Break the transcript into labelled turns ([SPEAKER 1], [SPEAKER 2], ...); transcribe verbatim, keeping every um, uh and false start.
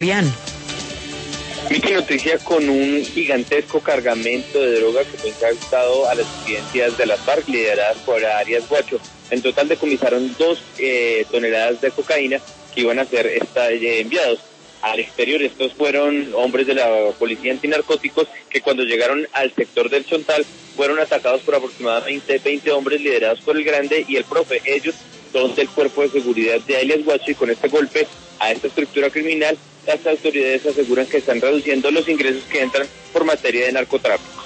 [SPEAKER 1] Bien.
[SPEAKER 2] Miki, noticia con un gigantesco cargamento de droga que fue incautado a las disidencias de las FARC lideradas por Arias Guacho. En total decomisaron dos eh, toneladas de cocaína que iban a ser esta, eh, enviados al exterior. Estos fueron hombres de la policía antinarcóticos que cuando llegaron al sector del Chontal fueron atacados por aproximadamente veinte hombres liderados por el Grande y el Profe. Ellos son del cuerpo de seguridad de Arias Guacho y con este golpe a esta estructura criminal las autoridades aseguran que están reduciendo los ingresos que entran por materia de narcotráfico.